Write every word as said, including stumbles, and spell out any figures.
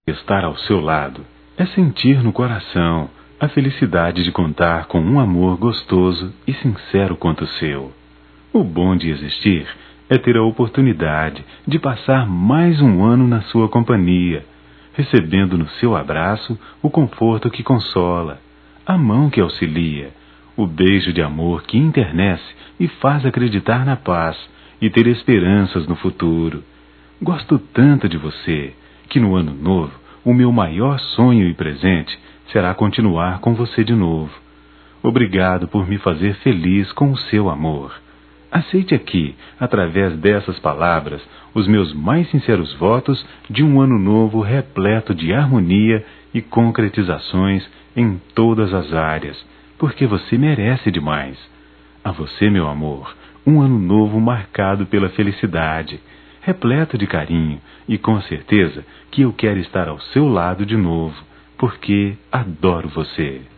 Estar ao seu lado é sentir no coração a felicidade de contar com um amor gostoso e sincero quanto o seu. O bom de existir é ter a oportunidade de passar mais um ano na sua companhia, recebendo no seu abraço o conforto que consola, a mão que auxilia, o beijo de amor que internece e faz acreditar na paz e ter esperanças no futuro. Gosto tanto de você que no ano novo o meu maior sonho e presente será continuar com você de novo. Obrigado por me fazer feliz com o seu amor. Aceite aqui, através dessas palavras, os meus mais sinceros votos de um ano novo repleto de harmonia e concretizações em todas as áreas, porque você merece demais. A você, meu amor, um ano novo marcado pela felicidade, repleto de carinho e com certeza que eu quero estar ao seu lado de novo, porque adoro você.